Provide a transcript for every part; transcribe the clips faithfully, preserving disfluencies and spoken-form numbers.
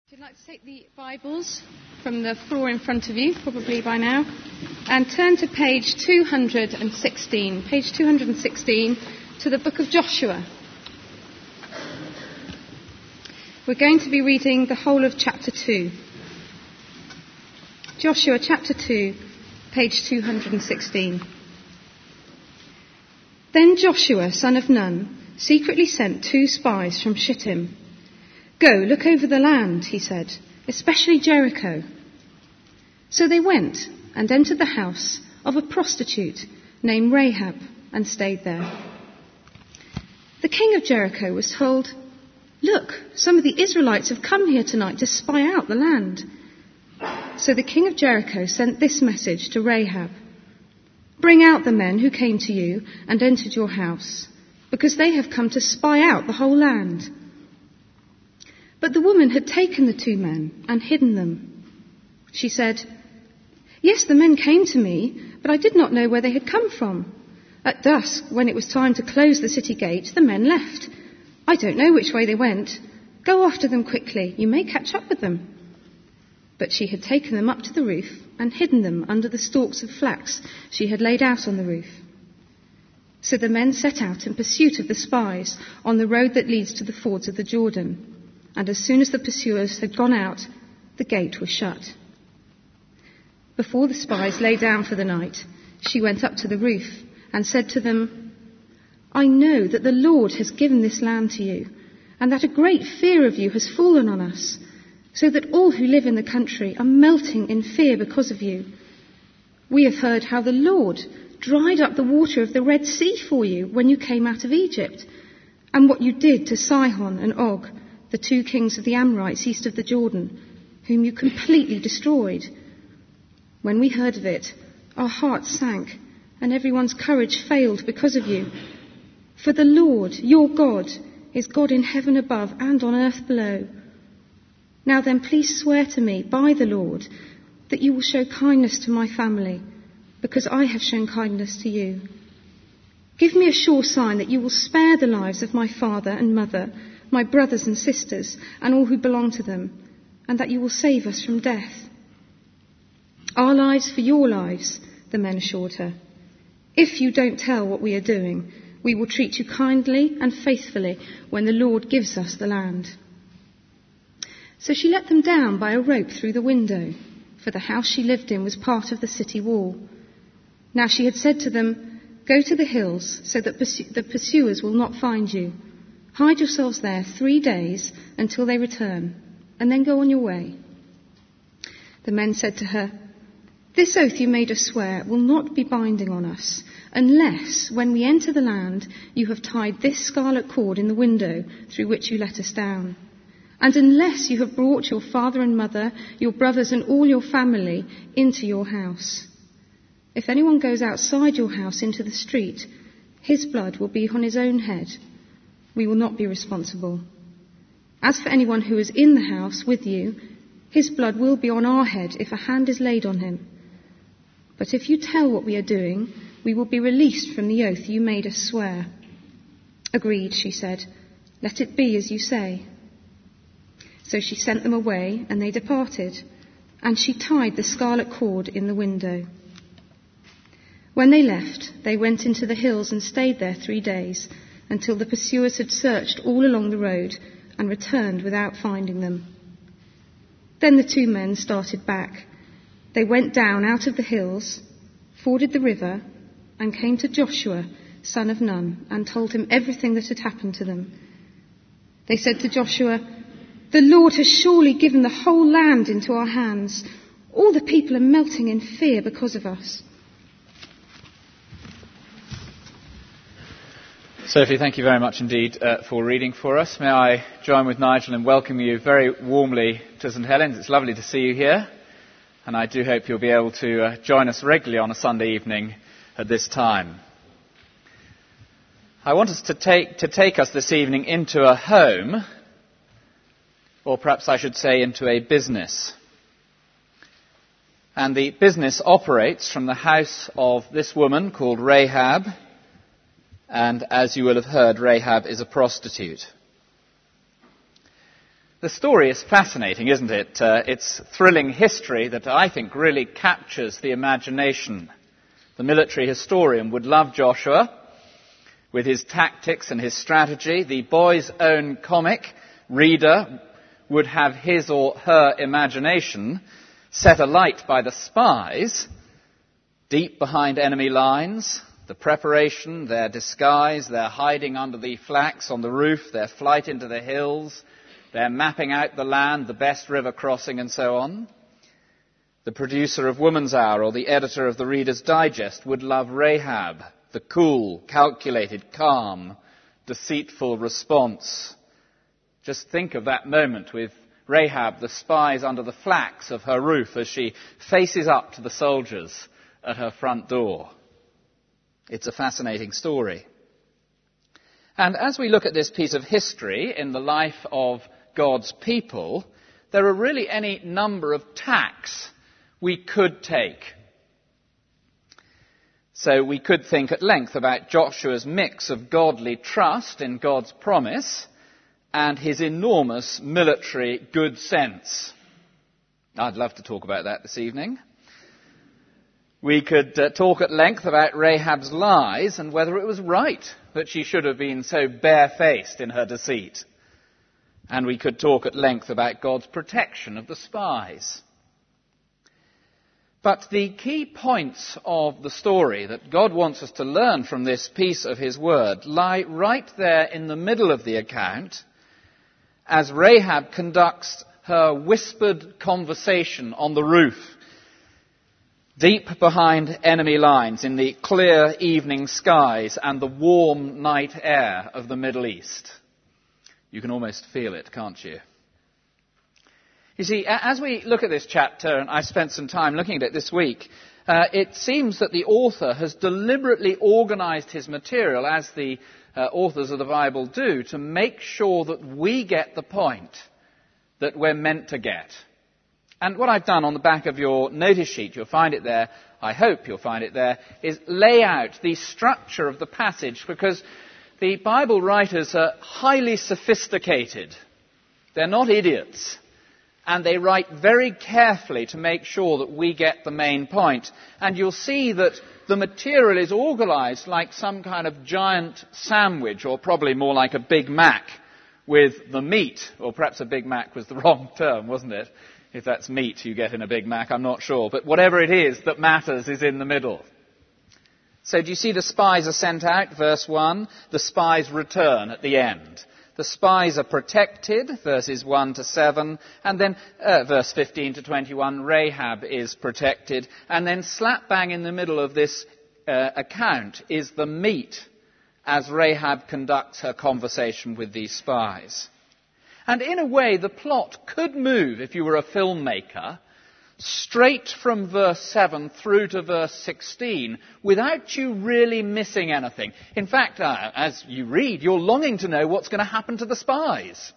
If you'd like to take the Bibles from the floor in front of you, probably by now, and turn to page two hundred sixteen, page two hundred sixteen to the book of Joshua. We're going to be reading the whole of chapter two. Joshua chapter two, page two hundred sixteen. Then Joshua, son of Nun, secretly sent two spies from Shittim. "Go, look over the land," he said, "especially Jericho." So they went and entered the house of a prostitute named Rahab and stayed there. The king of Jericho was told, "Look, some of the Israelites have come here tonight to spy out the land." So the king of Jericho sent this message to Rahab: "Bring out the men who came to you and entered your house, because they have come to spy out the whole land." But the woman had taken the two men and hidden them. She said, "Yes, the men came to me, but I did not know where they had come from. At dusk, when it was time to close the city gate, the men left. I don't know which way they went. Go after them quickly. You may catch up with them." But she had taken them up to the roof and hidden them under the stalks of flax she had laid out on the roof. So the men set out in pursuit of the spies on the road that leads to the fords of the Jordan. And as soon as the pursuers had gone out, the gate was shut. Before the spies lay down for the night, she went up to the roof and said to them, "I know that the Lord has given this land to you, and that a great fear of you has fallen on us, so that all who live in the country are melting in fear because of you. We have heard how the Lord dried up the water of the Red Sea for you when you came out of Egypt, and what you did to Sihon and Og, the two kings of the Amorites east of the Jordan, whom you completely destroyed. When we heard of it, our hearts sank, and everyone's courage failed because of you. For the Lord, your God, is God in heaven above and on earth below. Now then, please swear to me by the Lord that you will show kindness to my family, because I have shown kindness to you. Give me a sure sign that you will spare the lives of my father and mother, my brothers and sisters, and all who belong to them, and that you will save us from death." "Our lives for your lives," the men assured her. "If you don't tell what we are doing, we will treat you kindly and faithfully when the Lord gives us the land." So she let them down by a rope through the window, for the house she lived in was part of the city wall. Now she had said to them, "Go to the hills so that pursu- the pursuers will not find you. Hide yourselves there three days until they return, and then go on your way." The men said to her, "This oath you made us swear will not be binding on us, unless, when we enter the land, you have tied this scarlet cord in the window through which you let us down, and unless you have brought your father and mother, your brothers and all your family into your house. If anyone goes outside your house into the street, his blood will be on his own head. We will not be responsible. As for anyone who is in the house with you, his blood will be on our head if a hand is laid on him. But if you tell what we are doing, we will be released from the oath you made us swear." "Agreed," she said. "Let it be as you say." So she sent them away, and they departed, and she tied the scarlet cord in the window. When they left, they went into the hills and stayed there three days, until the pursuers had searched all along the road and returned without finding them. Then the two men started back. They went down out of the hills, forded the river, and came to Joshua, son of Nun, and told him everything that had happened to them. They said to Joshua, "The Lord has surely given the whole land into our hands. All the people are melting in fear because of us." Sophie, thank you very much indeed uh, for reading for us. May I join with Nigel and welcome you very warmly to St Helens. It's lovely to see you here, and I do hope you'll be able to uh, join us regularly on a Sunday evening at this time. I want us to take, to take us this evening into a home, or perhaps I should say into a business. And the business operates from the house of this woman called Rahab. And as you will have heard, Rahab is a prostitute. The story is fascinating, isn't it? Uh, it's thrilling history that I think really captures the imagination. The military historian would love Joshua with his tactics and his strategy. The boy's own comic reader would have his or her imagination set alight by the spies deep behind enemy lines, the preparation, their disguise, their hiding under the flax on the roof, their flight into the hills, their mapping out the land, the best river crossing, and so on. The producer of Woman's Hour or the editor of the Reader's Digest would love Rahab, the cool, calculated, calm, deceitful response. Just think of that moment with Rahab, the spies under the flax of her roof as she faces up to the soldiers at her front door. It's a fascinating story. And as we look at this piece of history in the life of God's people, there are really any number of tacks we could take. So we could think at length about Joshua's mix of godly trust in God's promise and his enormous military good sense. I'd love to talk about that this evening. We could uh, talk at length about Rahab's lies and whether it was right that she should have been so barefaced in her deceit. And we could talk at length about God's protection of the spies. But the key points of the story that God wants us to learn from this piece of his word lie right there in the middle of the account as Rahab conducts her whispered conversation on the roof, deep behind enemy lines in the clear evening skies and the warm night air of the Middle East. You can almost feel it, can't you? You see, as we look at this chapter, and I spent some time looking at it this week, uh, it seems that the author has deliberately organized his material, as the uh, authors of the Bible do, to make sure that we get the point that we're meant to get. And what I've done on the back of your notice sheet, you'll find it there, I hope you'll find it there, is lay out the structure of the passage, because the Bible writers are highly sophisticated. They're not idiots. And they write very carefully to make sure that we get the main point. And you'll see that the material is organized like some kind of giant sandwich, or probably more like a Big Mac, with the meat, or perhaps a Big Mac was the wrong term, wasn't it? If that's meat you get in a Big Mac, I'm not sure. But whatever it is that matters is in the middle. So do you see the spies are sent out, verse one? The spies return at the end. The spies are protected, verses one to seven. And then uh, verse fifteen to twenty-one, Rahab is protected. And then slap bang in the middle of this uh, account is the meat as Rahab conducts her conversation with these spies. And in a way, the plot could move, if you were a filmmaker, straight from verse seven through to verse sixteen without you really missing anything. In fact, uh, as you read, you're longing to know what's going to happen to the spies.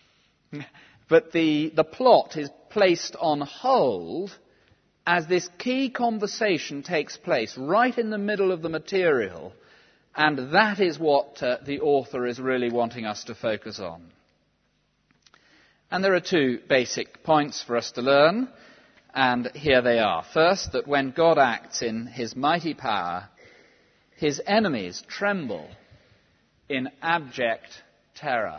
But the, the plot is placed on hold as this key conversation takes place right in the middle of the material, and that is what uh, the author is really wanting us to focus on. And there are two basic points for us to learn. And here they are. First, that when God acts in his mighty power, his enemies tremble in abject terror.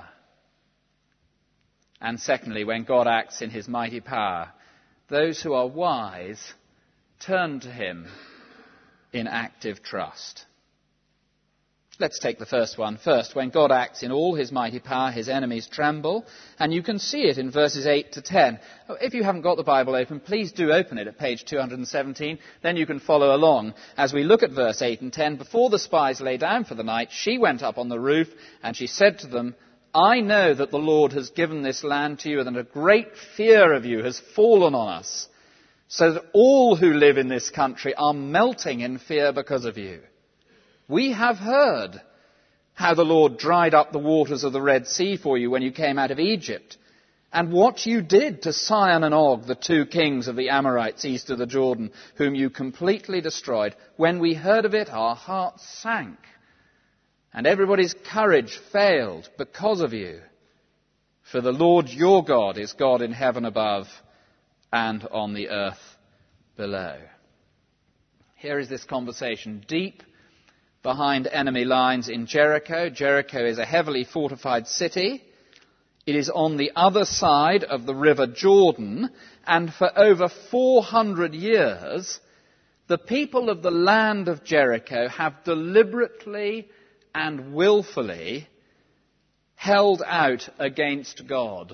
And secondly, when God acts in his mighty power, those who are wise turn to him in active trust. Let's take the first one first. When God acts in all his mighty power, his enemies tremble. And you can see it in verses eight to ten. If you haven't got the Bible open, please do open it at page two hundred seventeen. Then you can follow along as we look at verse eight and ten. Before the spies lay down for the night, she went up on the roof and she said to them, I know that the Lord has given this land to you, and a great fear of you has fallen on us, so that all who live in this country are melting in fear because of you. We have heard how the Lord dried up the waters of the Red Sea for you when you came out of Egypt, and what you did to Sihon and Og, the two kings of the Amorites east of the Jordan, whom you completely destroyed. When we heard of it, our hearts sank, and everybody's courage failed because of you. For the Lord your God is God in heaven above and on the earth below. Here is this conversation deep behind enemy lines in Jericho. Jericho is a heavily fortified city. It is on the other side of the river Jordan, and for over four hundred years, the people of the land of Jericho have deliberately and willfully held out against God.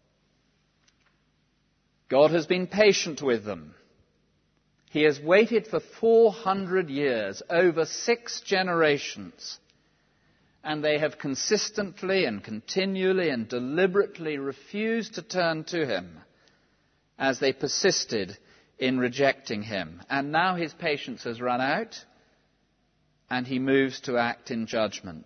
God has been patient with them. He has waited for four hundred years, over six generations, and they have consistently and continually and deliberately refused to turn to him as they persisted in rejecting him. And now his patience has run out, and he moves to act in judgment.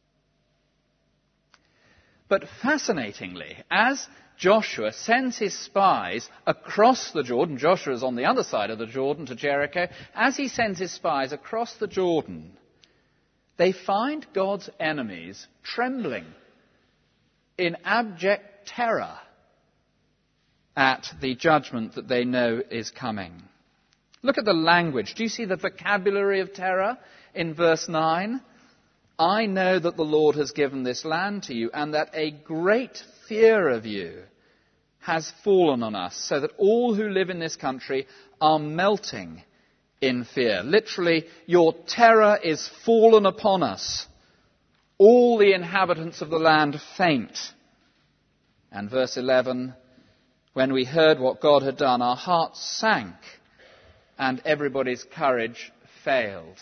But fascinatingly, as Joshua sends his spies across the Jordan, Joshua is on the other side of the Jordan to Jericho, as he sends his spies across the Jordan, they find God's enemies trembling in abject terror at the judgment that they know is coming. Look at the language. Do you see the vocabulary of terror in verse nine? I know that the Lord has given this land to you, and that a great fear of you has fallen on us, so that all who live in this country are melting in fear. Literally, your terror is fallen upon us. All the inhabitants of the land faint. And verse eleven, when we heard what God had done, our hearts sank, and everybody's courage failed.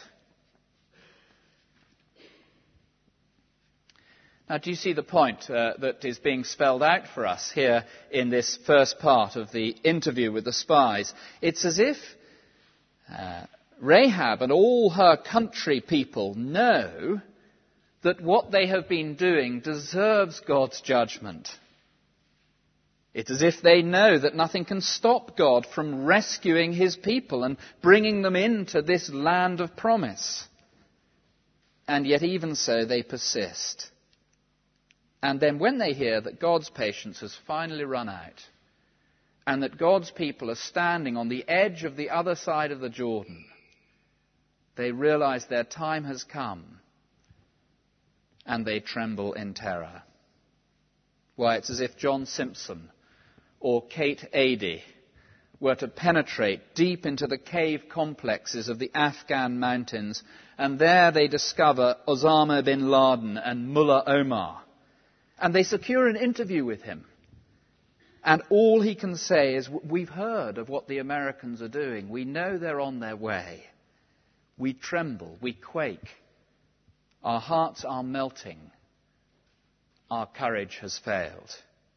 Now, do you see the point uh, that is being spelled out for us here in this first part of the interview with the spies? It's as if uh, Rahab and all her country people know that what they have been doing deserves God's judgment. It's as if they know that nothing can stop God from rescuing his people and bringing them into this land of promise. And yet even so, they persist. And then when they hear that God's patience has finally run out, and that God's people are standing on the edge of the other side of the Jordan, they realize their time has come, and they tremble in terror. Why, it's as if John Simpson or Kate Adie were to penetrate deep into the cave complexes of the Afghan mountains, and there they discover Osama bin Laden and Mullah Omar. And they secure an interview with him. And all he can say is, we've heard of what the Americans are doing. We know they're on their way. We tremble. We quake. Our hearts are melting. Our courage has failed.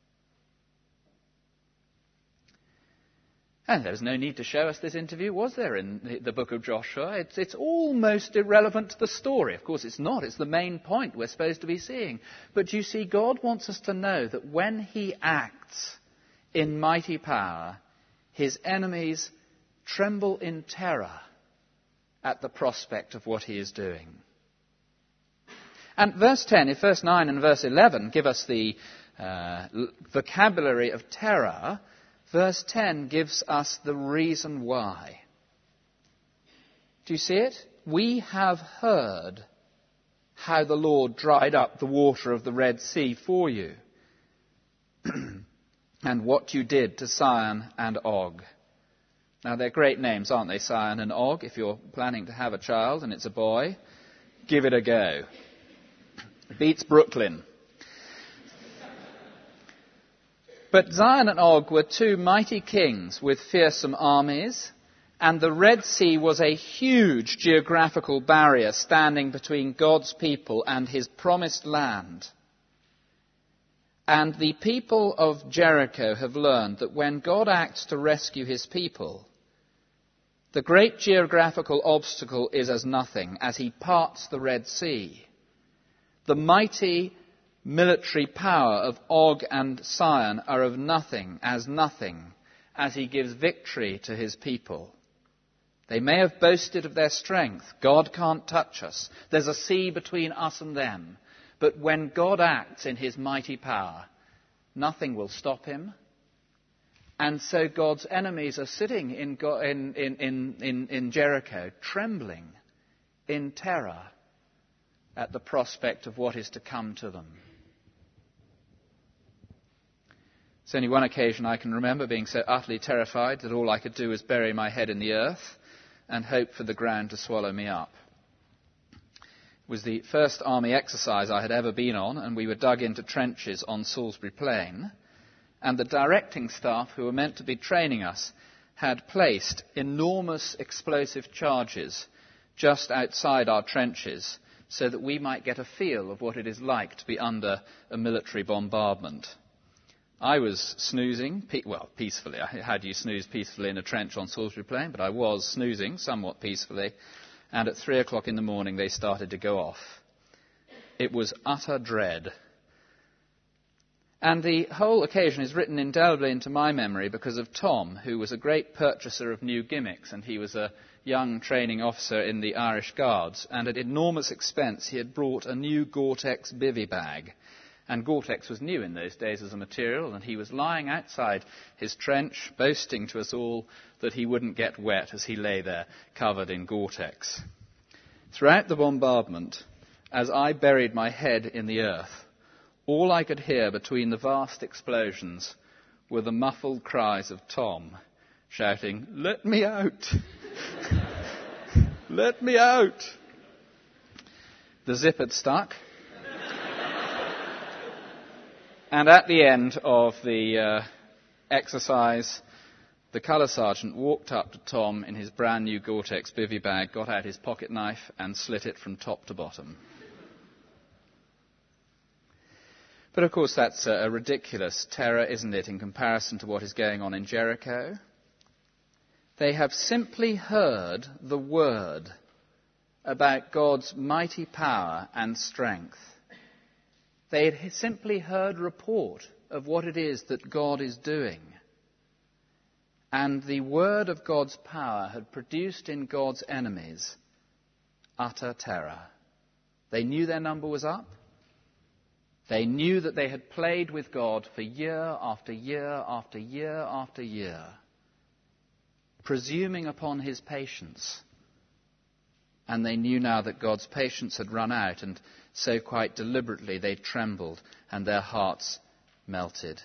And there was no need to show us this interview, was there, in the, the book of Joshua? It's, it's almost irrelevant to the story. Of course, it's not. It's the main point we're supposed to be seeing. But you see, God wants us to know that when he acts in mighty power, his enemies tremble in terror at the prospect of what he is doing. And verse ten, if verse nine and verse eleven give us the uh, vocabulary of terror, verse ten gives us the reason why. Do you see it? We have heard how the Lord dried up the water of the Red Sea for you, and what you did to Sihon and Og. Now, they're great names, aren't they, Sihon and Og? If you're planning to have a child and it's a boy, give it a go. It beats Brooklyn. But Sihon and Og were two mighty kings with fearsome armies, and the Red Sea was a huge geographical barrier standing between God's people and his promised land. And the people of Jericho have learned that when God acts to rescue his people, the great geographical obstacle is as nothing as he parts the Red Sea. The mighty military power of Og and Sihon are of nothing as nothing as he gives victory to his people. They may have boasted of their strength. God can't touch us. There's a sea between us and them. But when God acts in his mighty power, Nothing will stop him. And so God's enemies are sitting in, in, in, in, in Jericho, trembling in terror at the prospect of what is to come to them. There's only one occasion I can remember being so utterly terrified that all I could do was bury my head in the earth and hope for the ground to swallow me up. It was the first army exercise I had ever been on, and we were dug into trenches on Salisbury Plain, and the directing staff who were meant to be training us had placed enormous explosive charges just outside our trenches so that we might get a feel of what it is like to be under a military bombardment. I was snoozing, pe- well, peacefully. How do you snooze peacefully in a trench on Salisbury Plain? But I was snoozing somewhat peacefully. And at three o'clock in the morning, they started to go off. It was utter dread. And the whole occasion is written indelibly into my memory because of Tom, who was a great purchaser of new gimmicks, and he was a young training officer in the Irish Guards. And at enormous expense, he had brought a new Gore-Tex bivvy bag. And Gore-Tex was new in those days as a material, and he was lying outside his trench, boasting to us all that he wouldn't get wet as he lay there, covered in Gore-Tex. Throughout the bombardment, as I buried my head in the earth, all I could hear between the vast explosions were the muffled cries of Tom, shouting, "Let me out! Let me out!" The zip had stuck. And at the end of the uh, exercise, the colour sergeant walked up to Tom in his brand new Gore-Tex bivvy bag, got out his pocket knife and slit it from top to bottom. But of course that's a, a ridiculous terror, isn't it, in comparison to what is going on in Jericho? They have simply heard the word about God's mighty power and strength. They had simply heard report of what it is that God is doing. And the word of God's power had produced in God's enemies utter terror. They knew their number was up. They knew that they had played with God for year after year after year after year, presuming upon his patience. And they knew now that God's patience had run out, and so quite deliberately they trembled and their hearts melted.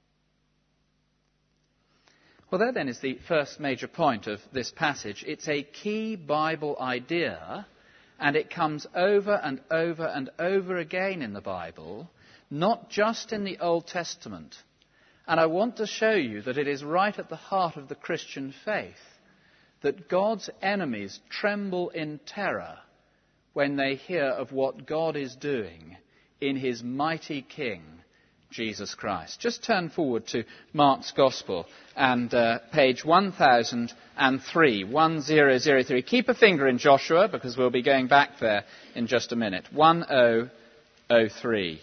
Well, there then is the first major point of this passage. It's a key Bible idea, and it comes over and over and over again in the Bible, not just in the Old Testament. And I want to show you that it is right at the heart of the Christian faith that God's enemies tremble in terror when they hear of what God is doing in his mighty King, Jesus Christ. Just turn forward to Mark's Gospel and uh, page one thousand three, one thousand three. Keep a finger in Joshua because we'll be going back there in just a minute. one thousand three.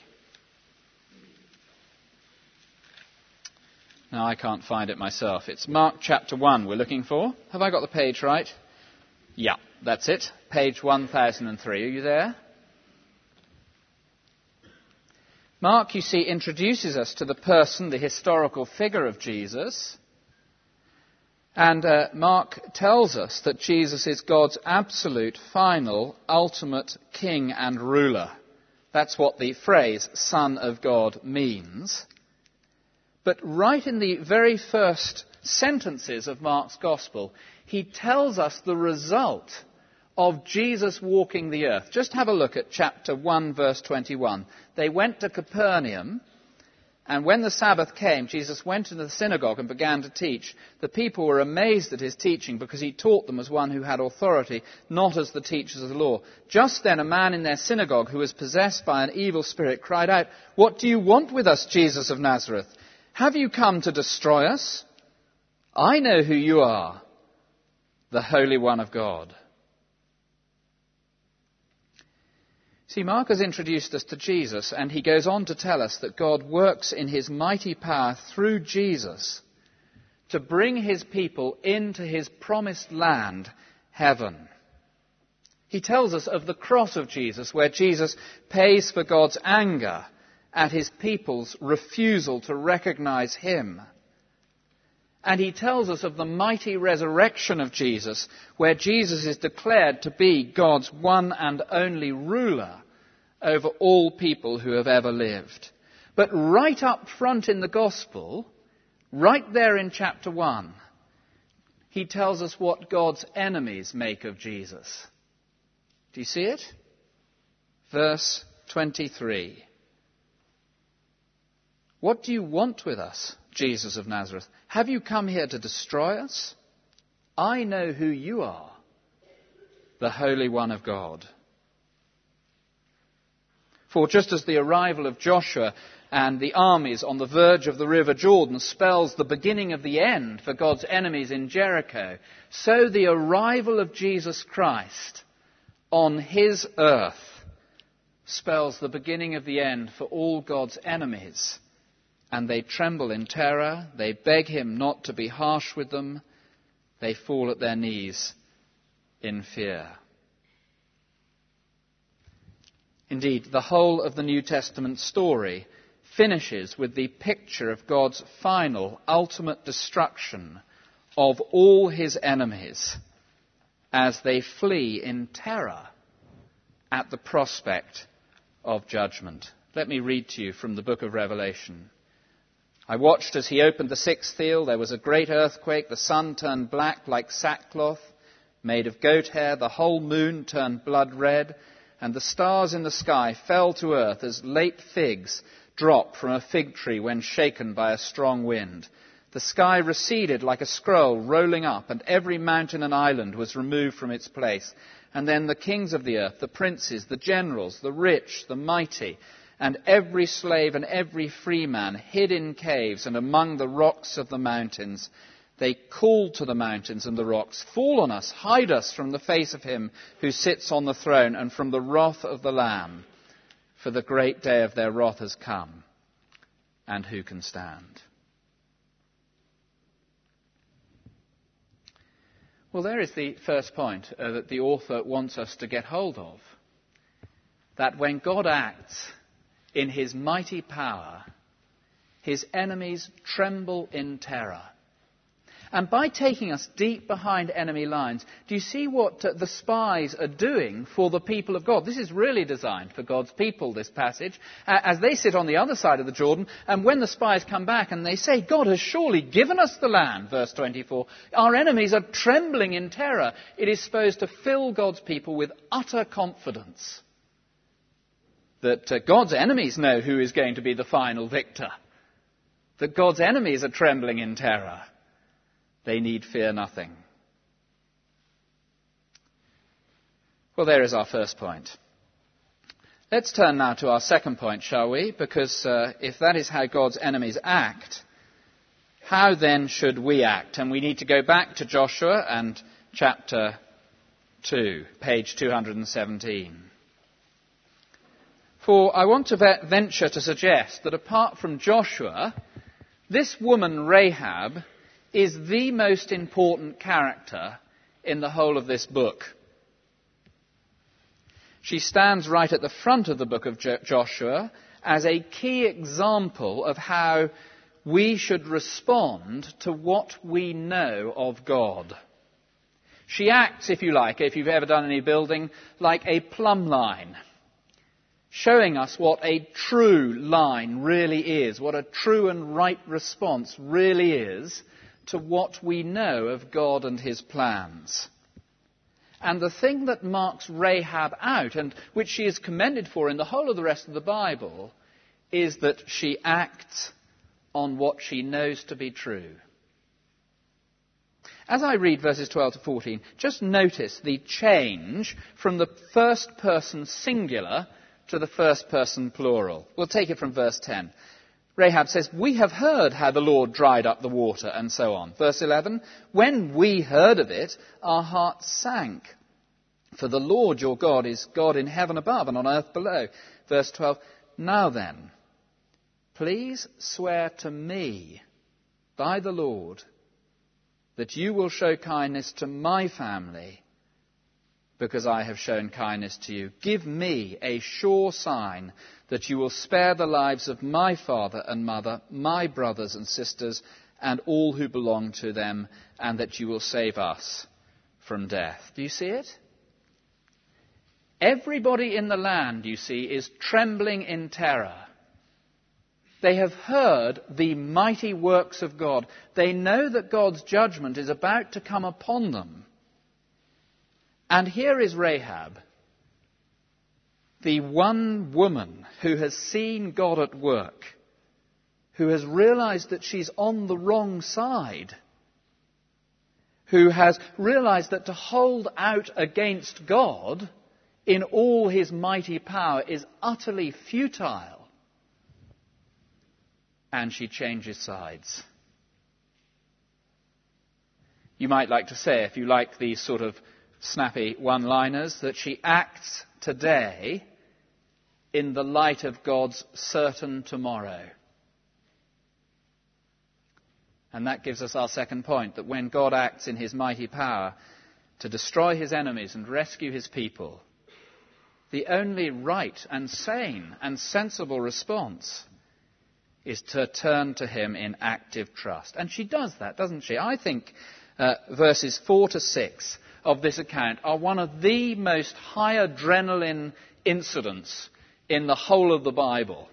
Now, I can't find it myself. It's Mark chapter one we're looking for. Have I got the page right? Yeah, that's it. Page one thousand three. Are you there? Mark, you see, introduces us to the person, the historical figure of Jesus. And uh, Mark tells us that Jesus is God's absolute, final, ultimate king and ruler. That's what the phrase Son of God means. But right in the very first sentences of Mark's Gospel, he tells us the result of Jesus walking the earth. Just have a look at chapter one, verse twenty-one. They went to Capernaum, and when the Sabbath came, Jesus went into the synagogue and began to teach. The people were amazed at his teaching because he taught them as one who had authority, not as the teachers of the law. Just then a man in their synagogue who was possessed by an evil spirit cried out, "What do you want with us, Jesus of Nazareth? Have you come to destroy us? I know who you are, the Holy One of God." See, Mark has introduced us to Jesus, and he goes on to tell us that God works in his mighty power through Jesus to bring his people into his promised land, heaven. He tells us of the cross of Jesus, where Jesus pays for God's anger at his people's refusal to recognize him. And he tells us of the mighty resurrection of Jesus, where Jesus is declared to be God's one and only ruler over all people who have ever lived. But right up front in the gospel, right there in chapter one, he tells us what God's enemies make of Jesus. Do you see it? Verse twenty-three. What do you want with us, Jesus of Nazareth? Have you come here to destroy us? I know who you are, the Holy One of God. For just as the arrival of Joshua and the armies on the verge of the river Jordan spells the beginning of the end for God's enemies in Jericho, so the arrival of Jesus Christ on his earth spells the beginning of the end for all God's enemies. And they tremble in terror, they beg him not to be harsh with them, they fall at their knees in fear. Indeed, the whole of the New Testament story finishes with the picture of God's final, ultimate destruction of all his enemies as they flee in terror at the prospect of judgment. Let me read to you from the book of Revelation. I watched as he opened the sixth seal. There was a great earthquake. The sun turned black like sackcloth made of goat hair. The whole moon turned blood red. And the stars in the sky fell to earth as late figs drop from a fig tree when shaken by a strong wind. The sky receded like a scroll rolling up, and every mountain and island was removed from its place. And then the kings of the earth, the princes, the generals, the rich, the mighty, and every slave and every free man hid in caves and among the rocks of the mountains. They called to the mountains and the rocks, "Fall on us, hide us from the face of him who sits on the throne and from the wrath of the Lamb. For the great day of their wrath has come, and who can stand?" Well, there is the first point uh, that the author wants us to get hold of. That when God acts in his mighty power, his enemies tremble in terror. And by taking us deep behind enemy lines, do you see what uh, the spies are doing for the people of God? This is really designed for God's people, this passage, uh, as they sit on the other side of the Jordan, and when the spies come back and they say, "God has surely given us the land," verse twenty-four, our enemies are trembling in terror. It is supposed to fill God's people with utter confidence that uh, God's enemies know who is going to be the final victor, that God's enemies are trembling in terror. They need fear nothing. Well, there is our first point. Let's turn now to our second point, shall we? Because uh, if that is how God's enemies act, how then should we act? And we need to go back to Joshua and chapter two, page two hundred seventeen. For I want to venture to suggest that apart from Joshua, this woman Rahab is the most important character in the whole of this book. She stands right at the front of the book of Joshua as a key example of how we should respond to what we know of God. She acts, if you like, if you've ever done any building, like a plumb line, showing us what a true line really is, what a true and right response really is to what we know of God and his plans. And the thing that marks Rahab out, and which she is commended for in the whole of the rest of the Bible, is that she acts on what she knows to be true. As I read verses twelve to fourteen, just notice the change from the first person singular to the first person plural. We'll take it from verse ten. Rahab says, "We have heard how the Lord dried up the water," and so on. Verse eleven, "When we heard of it, our hearts sank. For the Lord your God is God in heaven above and on earth below." Verse twelve, "Now then, please swear to me by the Lord that you will show kindness to my family because I have shown kindness to you. Give me a sure sign that you will spare the lives of my father and mother, my brothers and sisters, and all who belong to them, and that you will save us from death. Do you see it? Everybody in the land, you see, is trembling in terror. They have heard the mighty works of God. They know that God's judgment is about to come upon them. And here is Rahab, the one woman who has seen God at work, who has realized that she's on the wrong side, who has realized that to hold out against God in all his mighty power is utterly futile. And she changes sides. You might like to say, if you like these sort of snappy one-liners, that she acts today in the light of God's certain tomorrow. And that gives us our second point, that when God acts in his mighty power to destroy his enemies and rescue his people, the only right and sane and sensible response is to turn to him in active trust. And she does that, doesn't she? I think uh, verses four to six of this account are one of the most high adrenaline incidents in the whole of the Bible.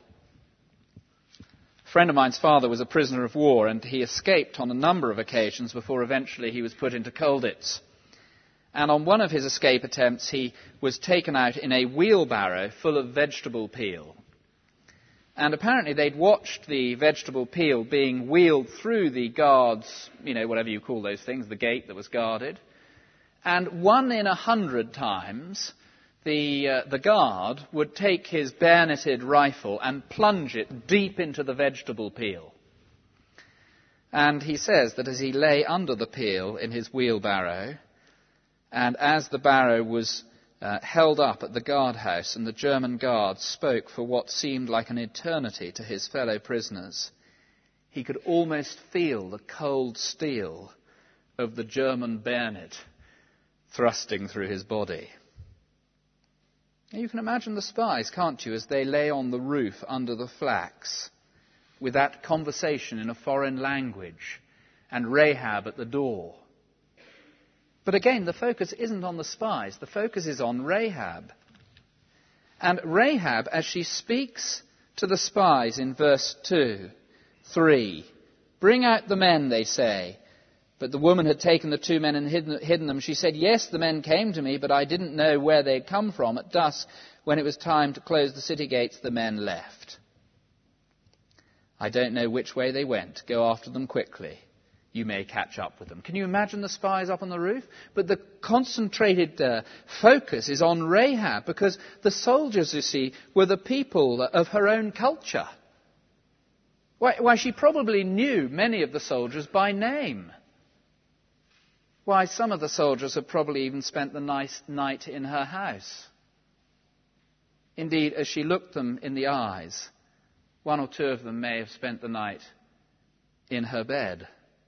A friend of mine's father was a prisoner of war, and he escaped on a number of occasions before eventually he was put into Colditz. And on one of his escape attempts, he was taken out in a wheelbarrow full of vegetable peel. And apparently they'd watched the vegetable peel being wheeled through the guards, you know, whatever you call those things, the gate that was guarded. And one in a hundred times, the, uh, the guard would take his bayoneted rifle and plunge it deep into the vegetable peel. And he says that as he lay under the peel in his wheelbarrow, and as the barrow was uh, held up at the guardhouse and the German guards spoke for what seemed like an eternity to his fellow prisoners, he could almost feel the cold steel of the German bayonet thrusting through his body. You can imagine the spies, can't you, as they lay on the roof under the flax with that conversation in a foreign language and Rahab at the door. But again, the focus isn't on the spies. The focus is on Rahab. And Rahab, as she speaks to the spies in verse two, three, bring out the men, they say. But the woman had taken the two men and hidden, hidden them. She said, yes, the men came to me, but I didn't know where they had come from. At dusk, when it was time to close the city gates, the men left. I don't know which way they went. Go after them quickly. You may catch up with them. Can you imagine the spies up on the roof? But the concentrated uh, focus is on Rahab, because the soldiers, you see, were the people of her own culture. Why, why she probably knew many of the soldiers by name. Why, some of the soldiers had probably even spent the nice night in her house. Indeed, as she looked them in the eyes, one or two of them may have spent the night in her bed.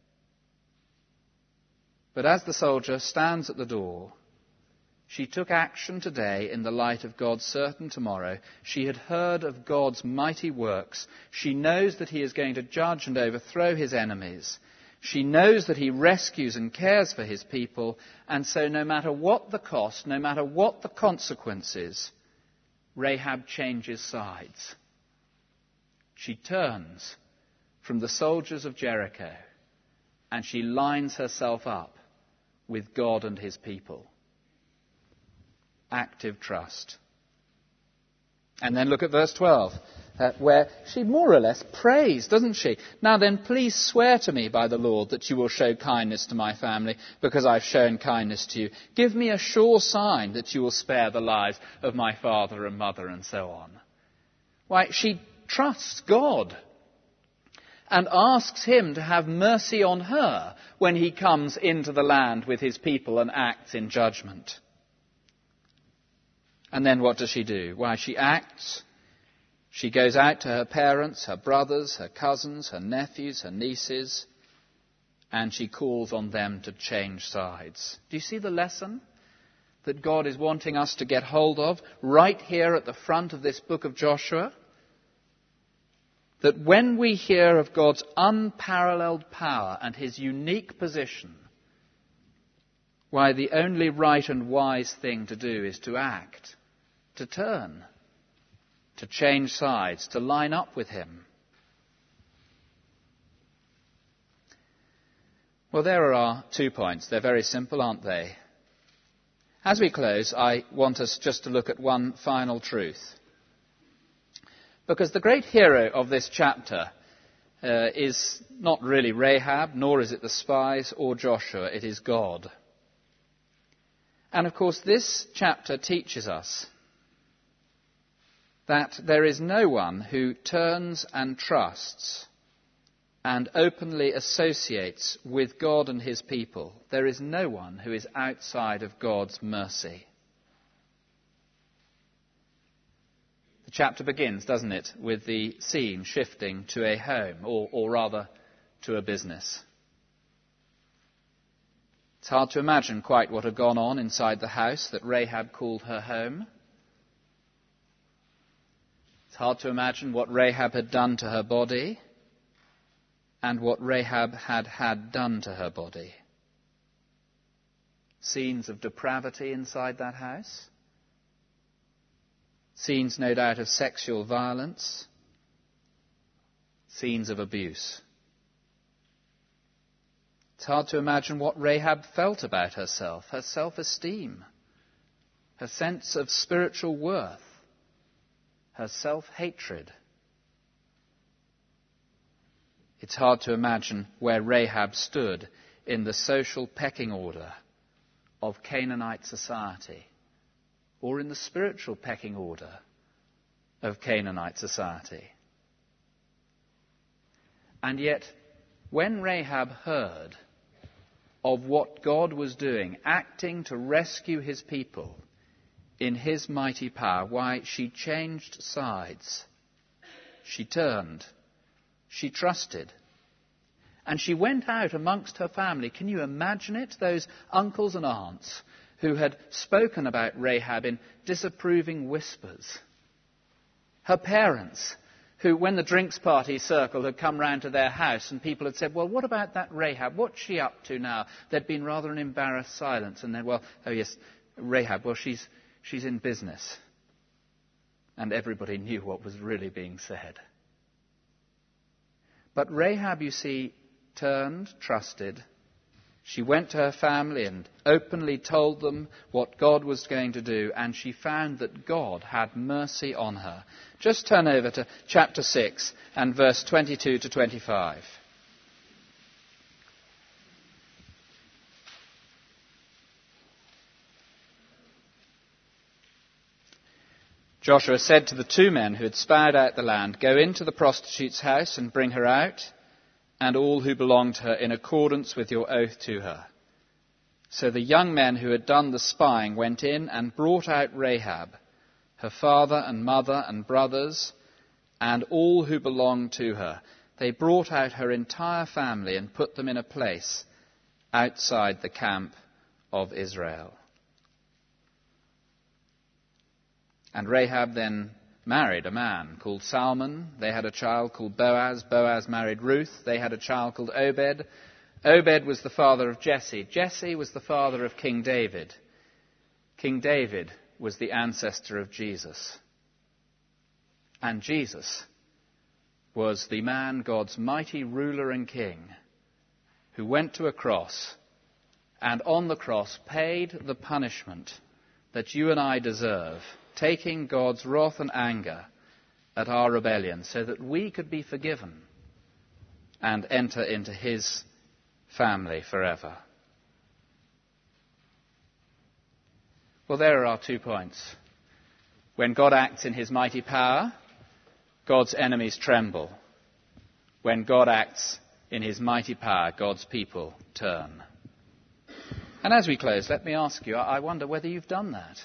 But as the soldier stands at the door, she took action today in the light of God's certain tomorrow. She had heard of God's mighty works. She knows that he is going to judge and overthrow his enemies. She knows that he rescues and cares for his people. And so no matter what the cost, no matter what the consequences, Rahab changes sides. She turns from the soldiers of Jericho and she lines herself up with God and his people. Active trust. And then look at verse twelve, uh, where she more or less prays, doesn't she? Now then, please swear to me by the Lord that you will show kindness to my family, because I've shown kindness to you. Give me a sure sign that you will spare the lives of my father and mother, and so on. Why, she trusts God and asks him to have mercy on her when he comes into the land with his people and acts in judgment. And then what does she do? Why, she acts. She goes out to her parents, her brothers, her cousins, her nephews, her nieces, and she calls on them to change sides. Do you see the lesson? that God is wanting us to get hold of right here at the front of this book of Joshua? That when we hear of God's unparalleled power and his unique position, why the only right and wise thing to do is to act, to turn, to change sides, to line up with him. Well, there are two points. They're very simple, aren't they? As we close, I want us just to look at one final truth. Because the great hero of this chapter uh, is not really Rahab, nor is it the spies or Joshua. It is God. And of course, this chapter teaches us that there is no one who turns and trusts and openly associates with God and his people. There is no one who is outside of God's mercy. The chapter begins, doesn't it, with the scene shifting to a home, or, or rather to a business. It's hard to imagine quite what had gone on inside the house that Rahab called her home. It's hard to imagine what Rahab had done to her body and what Rahab had had done to her body. Scenes of depravity inside that house. Scenes, no doubt, of sexual violence. Scenes of abuse. It's hard to imagine what Rahab felt about herself, her self-esteem, her sense of spiritual worth, her self-hatred. It's hard to imagine where Rahab stood in the social pecking order of Canaanite society, or in the spiritual pecking order of Canaanite society. And yet, when Rahab heard of what God was doing, acting to rescue his people in his mighty power, why, she changed sides. She turned. She trusted. And she went out amongst her family. Can you imagine it? Those uncles and aunts who had spoken about Rahab in disapproving whispers. Her parents, who, when the drinks party circle had come round to their house and people had said, well, what about that Rahab? What's she up to now? There'd been rather an embarrassed silence. And then, well, oh yes, Rahab, well, she's, she's in business. And everybody knew what was really being said. But Rahab, you see, turned, trusted. She went to her family and openly told them what God was going to do, and she found that God had mercy on her. Just turn over to chapter six and verse twenty-two to twenty-five. Joshua said to the two men who had spied out the land, go into the prostitute's house and bring her out, and all who belong to her, in accordance with your oath to her. So the young men who had done the spying went in and brought out Rahab, her father and mother and brothers, and all who belonged to her. They brought out her entire family and put them in a place outside the camp of Israel. And Rahab then married a man called Salmon. They had a child called Boaz. Boaz married Ruth. They had a child called Obed. Obed was the father of Jesse. Jesse was the father of King David. King David was the ancestor of Jesus. And Jesus was the man, God's mighty ruler and king, who went to a cross and on the cross paid the punishment that you and I deserve, taking God's wrath and anger at our rebellion so that we could be forgiven and enter into his family forever. Well, there are our two points. When God acts in his mighty power, God's enemies tremble. When God acts in his mighty power, God's people turn. And as we close, let me ask you, I wonder whether you've done that.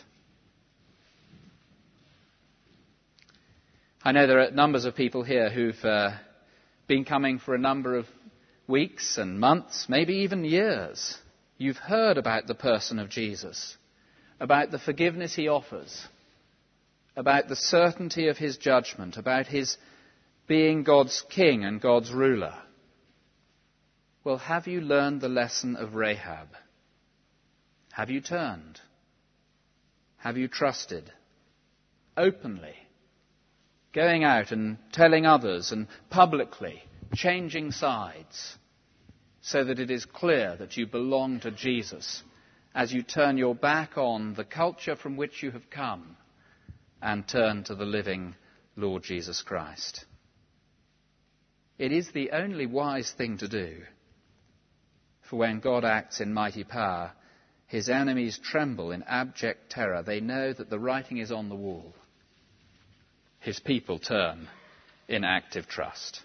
I know there are numbers of people here who've uh, been coming for a number of weeks and months, maybe even years. You've heard about the person of Jesus. about the forgiveness he offers, about the certainty of his judgment, about his being God's king and God's ruler. Well, have you learned the lesson of Rahab? Have you turned? Have you trusted? Openly, going out and telling others and publicly changing sides so that it is clear that you belong to Jesus as you turn your back on the culture from which you have come and turn to the living Lord Jesus Christ. It is the only wise thing to do, for when God acts in mighty power, his enemies tremble in abject terror. They know that the writing is on the wall. His people turn in active trust.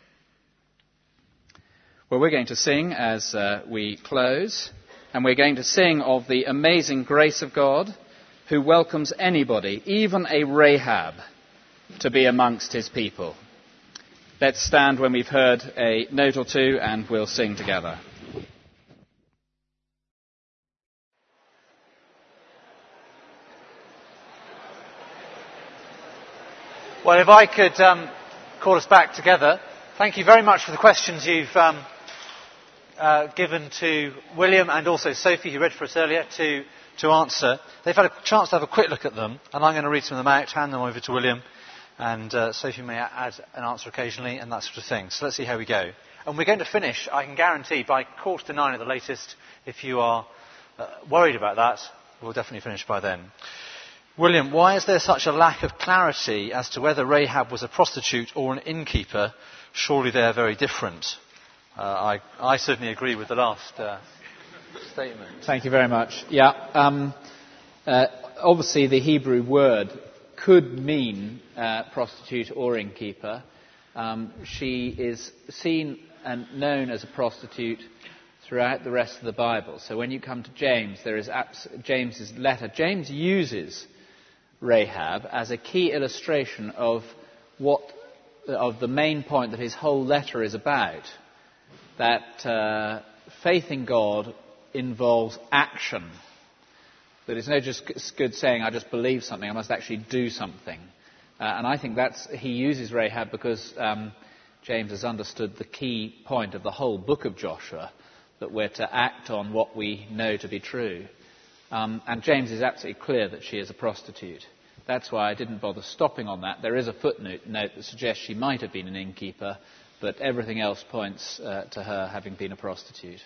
Well, we're going to sing as uh, we close, and we're going to sing of the amazing grace of God who welcomes anybody, even a Rahab, to be amongst his people. Let's stand when we've heard a note or two and we'll sing together. Well, if I could um, call us back together. Thank you very much for the questions you've um, uh, given to William and also Sophie, who read for us earlier, to, to answer. They've had a chance to have a quick look at them, and I'm going to read some of them out, hand them over to William, and uh, Sophie may add an answer occasionally, and that sort of thing. So let's see how we go. And we're going to finish, I can guarantee, by quarter to nine at the latest. If you are uh, worried about that, we'll definitely finish by then. William, why is there such a lack of clarity as to whether Rahab was a prostitute or an innkeeper? Surely they are very different. Uh, I, I certainly agree with the last uh, statement. Thank you very much. Yeah, um, uh, obviously the Hebrew word could mean uh, prostitute or innkeeper. Um, she is seen and known as a prostitute throughout the rest of the Bible. So when you come to James, there is abs- James's letter. James uses Rahab as a key illustration of what of the main point that his whole letter is about, that uh, faith in God involves action. That it's no just good saying, I just believe something, I must actually do something. Uh, and I think that's, he uses Rahab because um, James has understood the key point of the whole book of Joshua, that we're to act on what we know to be true. Um, and James is absolutely clear that she is a prostitute. That's why I didn't bother stopping on that. There is a footnote note that suggests she might have been an innkeeper, but everything else points uh, to her having been a prostitute.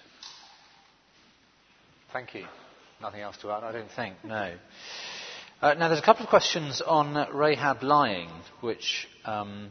Thank you. Nothing else to add, I don't think, no. Uh, now, there's a couple of questions on Rahab lying, which um,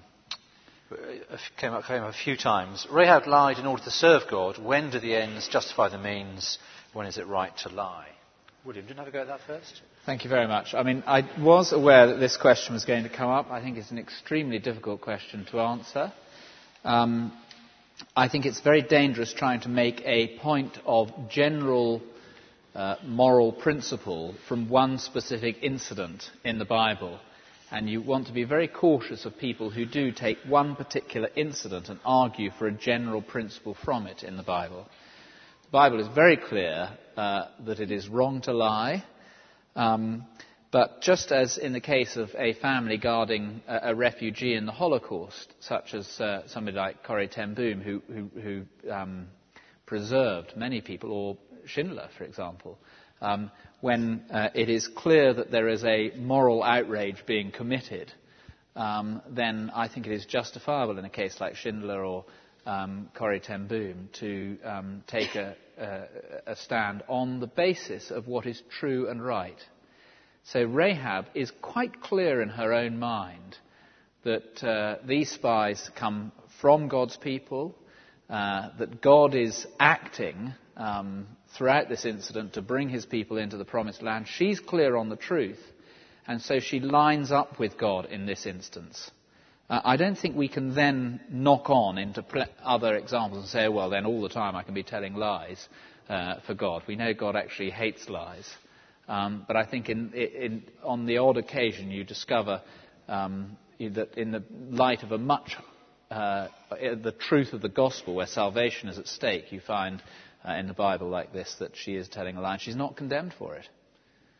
came up, came up a few times. Rahab lied in order to serve God. When do the ends justify the means? When is it right to lie? William, do you have a go at that first? Thank you very much. I mean, I was aware that this question was going to come up. I think it's an extremely difficult question to answer. Um, I think it's very dangerous trying to make a point of general uh, moral principle from one specific incident in the Bible. And you want to be very cautious of people who do take one particular incident and argue for a general principle from it in the Bible. The Bible is very clear uh, that it is wrong to lie. Um, but just as in the case of a family guarding a, a refugee in the Holocaust, such as uh, somebody like Corrie ten Boom, who, who, who um, preserved many people, or Schindler, for example, um, when uh, it is clear that there is a moral outrage being committed, um, then I think it is justifiable in a case like Schindler or um, Corrie ten Boom to um, take a, a, a stand on the basis of what is true and right. So Rahab is quite clear in her own mind that uh, these spies come from God's people, uh, that God is acting um, throughout this incident to bring his people into the promised land. She's clear on the truth, and so she lines up with God in this instance. Uh, I don't think we can then knock on into pl- other examples and say, well, then all the time I can be telling lies uh, for God. We know God actually hates lies. Um, but I think in, in, on the odd occasion you discover um, that in the light of a much, uh, the truth of the gospel where salvation is at stake, you find uh, in the Bible like this that she is telling a lie. She's not condemned for it.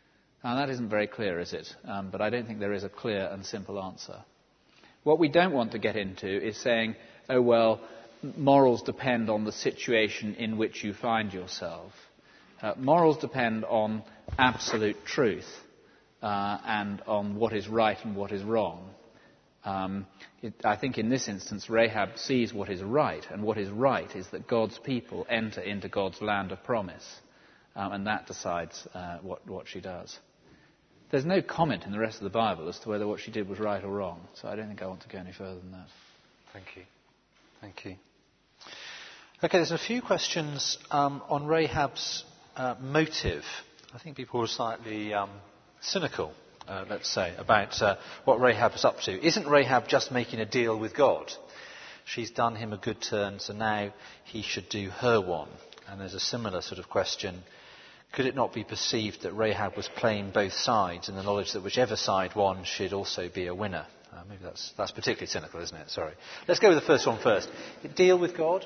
Now, that isn't very clear, is it? Um, but I don't think there is a clear and simple answer. What we don't want to get into is saying, oh, well, morals depend on the situation in which you find yourself. Uh, morals depend on absolute truth uh, and on what is right and what is wrong. Um, it, I think in this instance, Rahab sees what is right, and what is right is that God's people enter into God's land of promise, um, and that decides uh, what, what she does. There's no comment in the rest of the Bible as to whether what she did was right or wrong, so I don't think I want to go any further than that. Thank you. Thank you. Okay, there's a few questions um, on Rahab's uh, motive. I think people were slightly um, cynical, uh, let's say, about uh, what Rahab was up to. Isn't Rahab just making a deal with God? She's done him a good turn, so now he should do her one. And there's a similar sort of question. Could it not be perceived that Rahab was playing both sides in the knowledge that whichever side won should also be a winner? Uh, maybe that's, that's particularly cynical, isn't it? Sorry. Let's go with the first one first. Deal with God?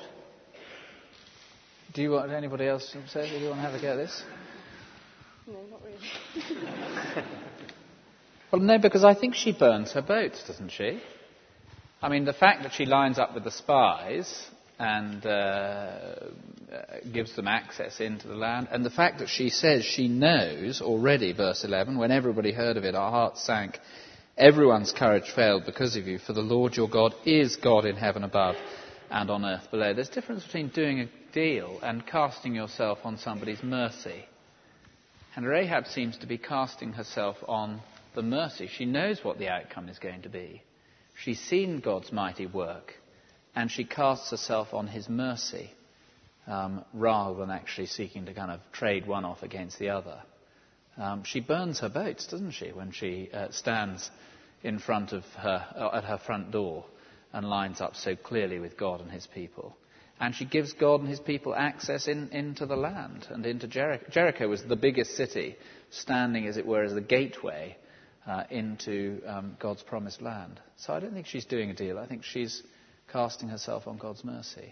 Do you want anybody else to say? Do you want to have a go at this? No, not really. Well, no, because I think she burns her boats, doesn't she? I mean, the fact that she lines up with the spies and uh, gives them access into the land, and the fact that she says she knows already, verse eleven, when everybody heard of it, our hearts sank, everyone's courage failed because of you, for the Lord your God is God in heaven above and on earth below. There's a difference between doing a deal and casting yourself on somebody's mercy. And Rahab seems to be casting herself on the mercy. She knows what the outcome is going to be. She's seen God's mighty work, and she casts herself on his mercy um, rather than actually seeking to kind of trade one off against the other. Um, she burns her boats, doesn't she, when she uh, stands in front of her, uh, at her front door and lines up so clearly with God and his people. And she gives God and his people access in, into the land and into Jericho. Jericho was the biggest city, standing, as it were, as the gateway uh, into um, God's promised land. So I don't think she's doing a deal. I think she's casting herself on God's mercy.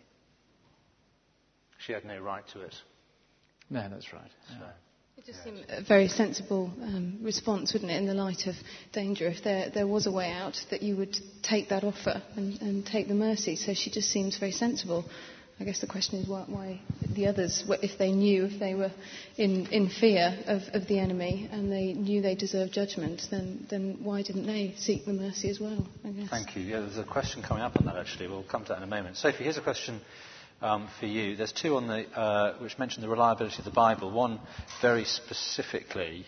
She had no right to it. No, that's right. Yeah. So. It just seemed a very sensible um, response, wouldn't it, in the light of danger? If there, there was a way out, that you would take that offer and, and take the mercy. So she just seems very sensible. I guess the question is why, why the others, if they knew, if they were in, in fear of, of the enemy and they knew they deserved judgment, then, then why didn't they seek the mercy as well, I guess? Thank you. Yeah, there's a question coming up on that, actually. We'll come to that in a moment. Sophie, here's a question Um, for you. There's two on the uh, which mention the reliability of the Bible. One very specifically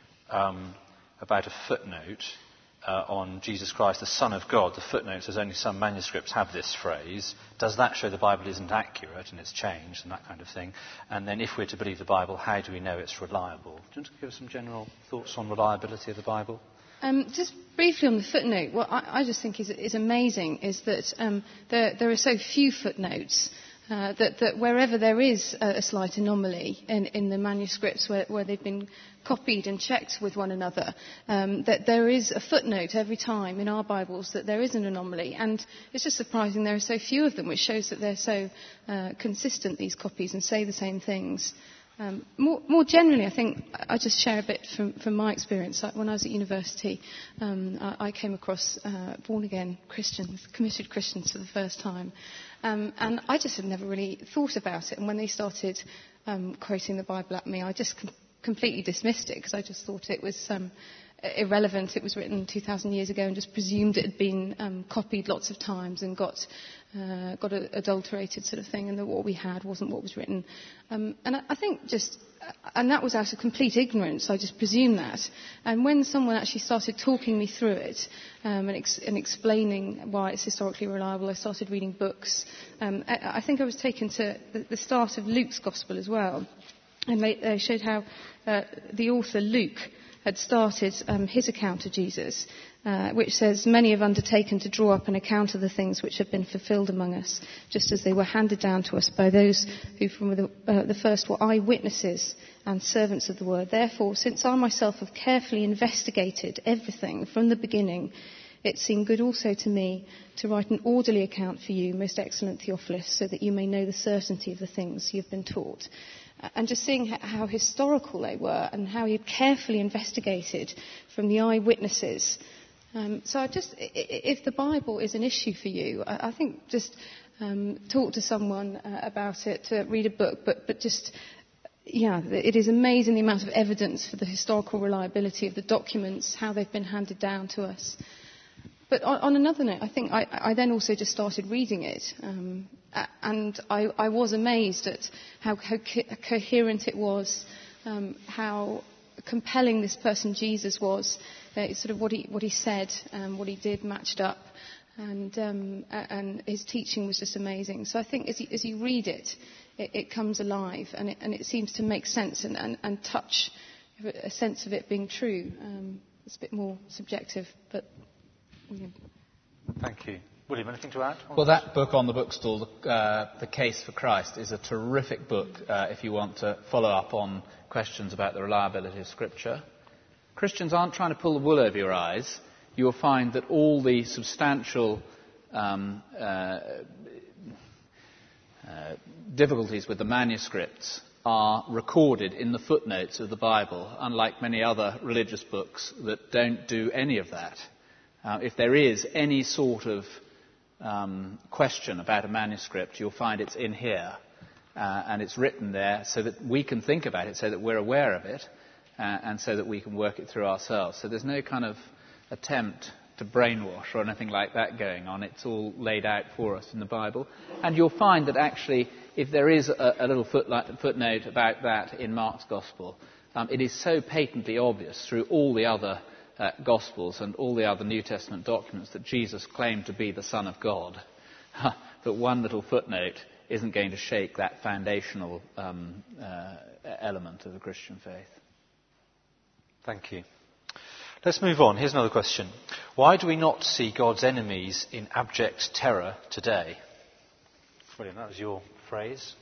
um, about a footnote uh, on Jesus Christ, the Son of God. The footnote says only some manuscripts have this phrase. Does that show the Bible isn't accurate and it's changed and that kind of thing? And then if we're to believe the Bible, how do we know it's reliable? Do you want to give us some general thoughts on reliability of the Bible? Um, just briefly on the footnote, what I, I just think is, is amazing is that um, there, there are so few footnotes. Uh, that, that wherever there is a, a slight anomaly in, in the manuscripts where, where they've been copied and checked with one another, um, that there is a footnote every time in our Bibles that there is an anomaly. And it's just surprising there are so few of them, which shows that they're so uh, consistent, these copies, and say the same things. Um, more, more generally, I think I just share a bit from, from my experience. Like when I was at university, um, I, I came across uh, born-again Christians, committed Christians for the first time. Um, and I just had never really thought about it. And when they started um, quoting the Bible at me, I just com- completely dismissed it because I just thought it was um, irrelevant. It was written two thousand years ago and just presumed it had been um, copied lots of times and got uh, got a, adulterated sort of thing, and that what we had wasn't what was written. Um, and I, I think just, and that was out of complete ignorance. I just presumed that. And when someone actually started talking me through it um, and, ex- and explaining why it's historically reliable, I started reading books. Um, I, I think I was taken to the, the start of Luke's Gospel as well, and they, they showed how uh, the author Luke had started um, his account of Jesus, uh, which says, "Many have undertaken to draw up an account of the things which have been fulfilled among us, just as they were handed down to us by those who from the, uh, the first were eyewitnesses and servants of the word. Therefore, since I myself have carefully investigated everything from the beginning, it seemed good also to me to write an orderly account for you, most excellent Theophilus, so that you may know the certainty of the things you have been taught." and just seeing how historical they were and how he carefully investigated from the eyewitnesses. Um, so I just, if the Bible is an issue for you, I, I think just um, talk to someone uh, about it, uh, read a book, but, but just, yeah, it is amazing the amount of evidence for the historical reliability of the documents, how they've been handed down to us. But on, on another note, I think I, I then also just started reading it, um, and I, I was amazed at how co- coherent it was, um, how compelling this person Jesus was, uh, sort of what he what he said, um, what he did matched up, and um, and his teaching was just amazing. So I think as you, as you read it, it, it comes alive, and it, and it seems to make sense and, and, and touch a sense of it being true. Um, it's a bit more subjective, but. Thank you. William, anything to add? Well, that book on the bookstall, uh, The Case for Christ, is a terrific book uh, if you want to follow up on questions about the reliability of Scripture. Christians aren't trying to pull the wool over your eyes. You will find that all the substantial um, uh, uh, difficulties with the manuscripts are recorded in the footnotes of the Bible, unlike many other religious books that don't do any of that. Uh, if there is any sort of um, question about a manuscript, you'll find it's in here, uh, and it's written there so that we can think about it, so that we're aware of it, uh, and so that we can work it through ourselves. So there's no kind of attempt to brainwash or anything like that going on. It's all laid out for us in the Bible. And you'll find that actually, if there is a, a little footli- footnote about that in Mark's Gospel, um, it is so patently obvious through all the other Uh, Gospels and all the other New Testament documents that Jesus claimed to be the Son of God, that one little footnote isn't going to shake that foundational um, uh, element of the Christian faith. Thank you. Let's move on. Here's another question. Why do we not see God's enemies in abject terror today? William, that was your phrase.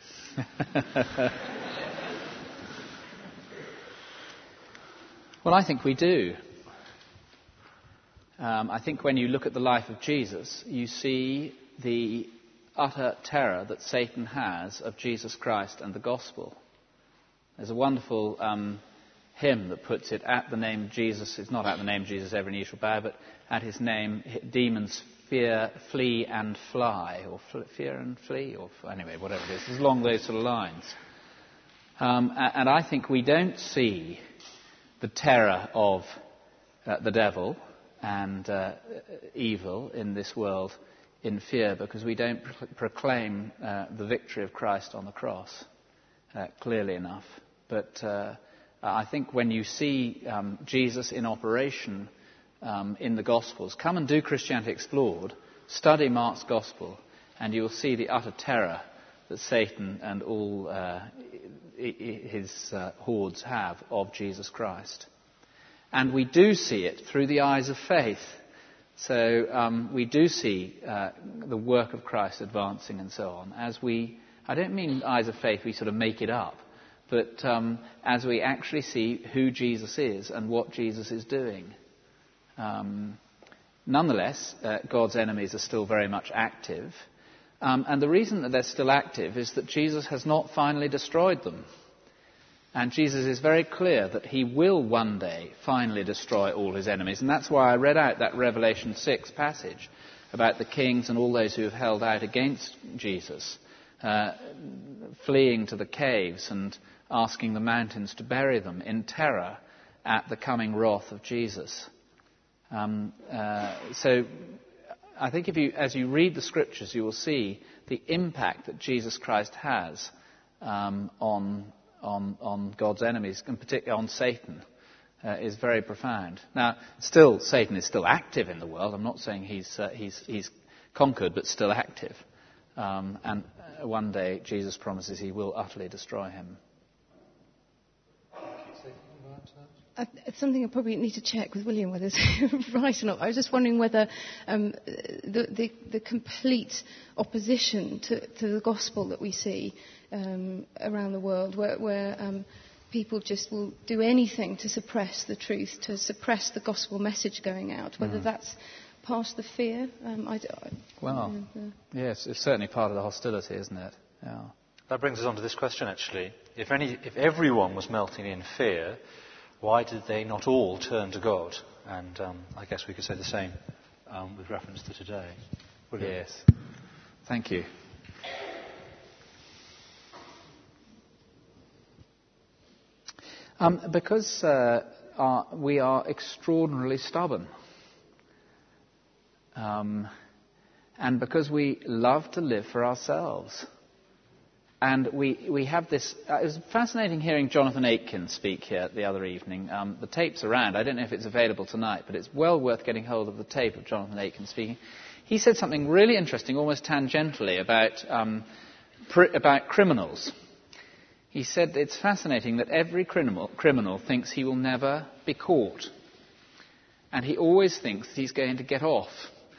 Well, I think we do. Um, I think when you look at the life of Jesus, you see the utter terror that Satan has of Jesus Christ and the gospel. There's a wonderful um, hymn that puts it, at the name of Jesus, it's not at the name of Jesus every knee shall bow, but at his name demons fear, flee and fly, or fl- fear and flee, or f- anyway, whatever it is. It's along those sort of lines. Um, and I think we don't see the terror of uh, the devil and uh, evil in this world in fear because we don't pro- proclaim uh, the victory of Christ on the cross uh, clearly enough. But uh, I think when you see um, Jesus in operation um, in the Gospels, come and do Christianity Explored, study Mark's Gospel, and you'll see the utter terror that Satan and all uh, his uh, hordes have of Jesus Christ. And we do see it through the eyes of faith. So um, we do see uh, the work of Christ advancing and so on. As we, I don't mean eyes of faith, we sort of make it up, but um, as we actually see who Jesus is and what Jesus is doing. Um, nonetheless, uh, God's enemies are still very much active. Um, and the reason that they're still active is that Jesus has not finally destroyed them. And Jesus is very clear that he will one day finally destroy all his enemies. And that's why I read out that Revelation six passage about the kings and all those who have held out against Jesus, uh, fleeing to the caves and asking the mountains to bury them in terror at the coming wrath of Jesus. Um, uh, so I think if you, as you read the Scriptures, you will see the impact that Jesus Christ has um, on, on, on God's enemies, and particularly on Satan, uh, is very profound. Now, still, Satan is still active in the world. I'm not saying he's, uh, he's, he's conquered, but still active. Um, and uh, one day, Jesus promises he will utterly destroy him. Uh, it's something I probably need to check with William whether it's right or not. I was just wondering whether um, the, the, the complete opposition to, to the gospel that we see um, around the world, where, where um, people just will do anything to suppress the truth, to suppress the gospel message going out, whether mm. that's part of the fear. Um, I, I, well, uh, yes, it's certainly part of the hostility, isn't it? Yeah. that brings us on to this question, actually. If, any, if everyone was melting in fear, why did they not all turn to God? And um, I guess we could say the same um, with reference to today. William? Yes. Thank you. Um, because uh, our, we are extraordinarily stubborn. Um, and because we love to live for ourselves. And we, we have this... Uh, it was fascinating hearing Jonathan Aitken speak here the other evening. Um, the tape's around. I don't know if it's available tonight, but it's well worth getting hold of the tape of Jonathan Aitken speaking. He said something really interesting, almost tangentially, about, um, pr- about criminals. He said it's fascinating that every criminal, criminal thinks he will never be caught. And he always thinks that he's going to get off.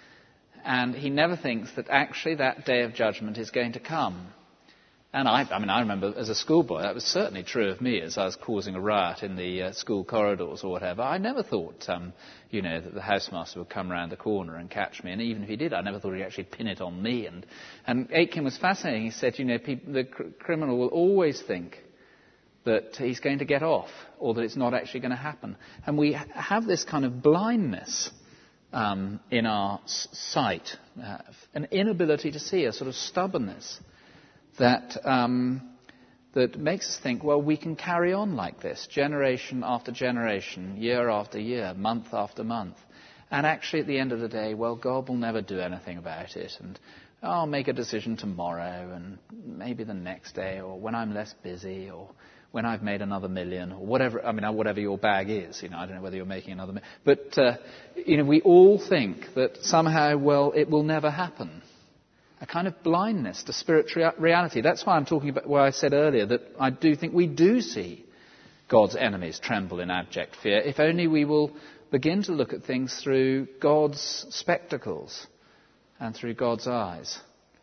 And he never thinks that actually that day of judgment is going to come. And I, I mean, I remember as a schoolboy, that was certainly true of me as I was causing a riot in the uh, school corridors or whatever. I never thought, um, you know, that the housemaster would come round the corner and catch me. And even if he did, I never thought he'd actually pin it on me. And, and Aitken was fascinating. He said, you know, people, the cr- criminal will always think that he's going to get off or that it's not actually going to happen. And we ha- have this kind of blindness um, in our s- sight, uh, an inability to see, a sort of stubbornness that um, that makes us think, well, we can carry on like this, generation after generation, year after year, month after month. And actually, at the end of the day, well, God will never do anything about it. And I'll make a decision tomorrow and maybe the next day or when I'm less busy or when I've made another million or whatever, I mean, whatever your bag is. You know, I don't know whether you're making another million. But, uh, you know, we all think that somehow, well, it will never happen. A kind of blindness to spiritual reality. That's why I'm talking about what I said earlier, that I do think we do see God's enemies tremble in abject fear, if only we will begin to look at things through God's spectacles and through God's eyes.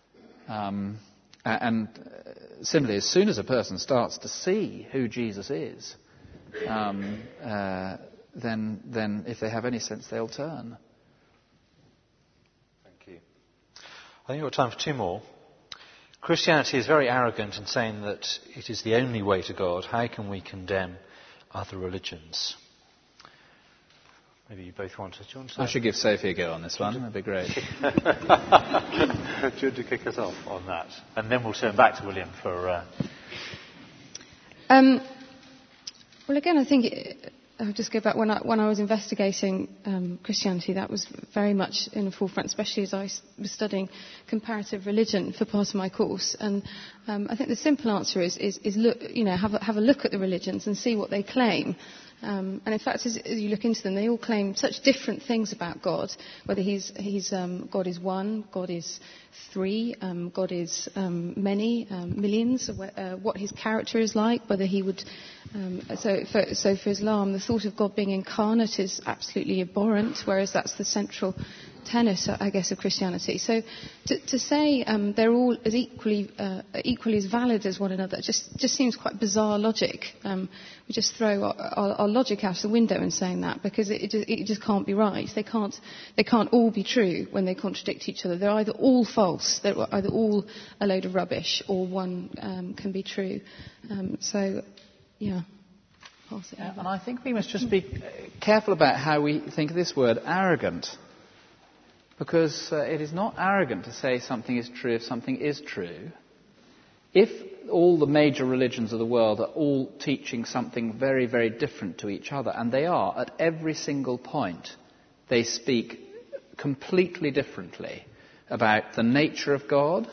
Um, and similarly, as soon as a person starts to see who Jesus is, um, uh, then, then if they have any sense, they'll turn. I think we've got time for two more. Christianity is very arrogant in saying that it is the only way to God. How can we condemn other religions? Maybe you both want to. Do you want to I should give Sophie a go on this one. That'd be great. Do you want to kick us off on that? And then we'll turn back to William for... Uh... Um, well, again, I think... It, I'll just go back. When I, when I was investigating um, Christianity, that was very much in the forefront, especially as I was studying comparative religion for part of my course. And um, I think the simple answer is, is, is look, you know, have a, have a look at the religions and see what they claim. Um, and in fact, as, as you look into them, they all claim such different things about God. Whether he's, he's um, God is one, God is three, um, God is um, many, um, millions. Uh, what his character is like, whether he would. Um, so, for, so for Islam, the thought of God being incarnate is absolutely abhorrent, whereas that's the central tenet, I guess, of Christianity. So to, to say um, they're all as equally uh, equally as valid as one another just just seems quite bizarre logic. Um, we just throw our, our, our logic out the window in saying that, because it, it, just, it just can't be right. They can't they can't all be true when they contradict each other. They're either all false, they're either all a load of rubbish, or one um, can be true. Um, so, yeah. Pass it Yeah, over. and I think we must just be careful about how we think of this word arrogant. Because uh, it is not arrogant to say something is true if something is true. If all the major religions of the world are all teaching something very, very different to each other, and they are at every single point, they speak completely differently about the nature of God.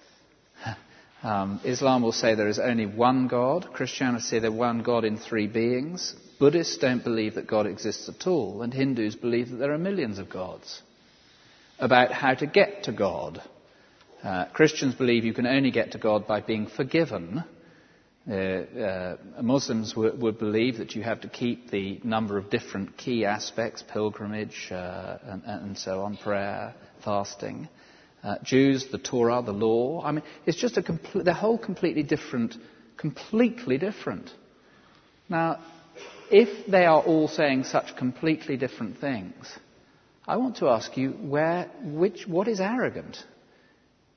Um, Islam will say there is only one God. Christianity say there's one God in three beings. Buddhists don't believe that God exists at all, and Hindus believe that there are millions of gods. About how to get to God. Uh, Christians believe you can only get to God by being forgiven. Uh, uh, Muslims w- would believe that you have to keep the number of different key aspects, pilgrimage uh, and, and so on, prayer, fasting. Uh, Jews, the Torah, the law. I mean, it's just a complete, they're whole completely different, completely different. Now, if they are all saying such completely different things, I want to ask you, where, which, what is arrogant?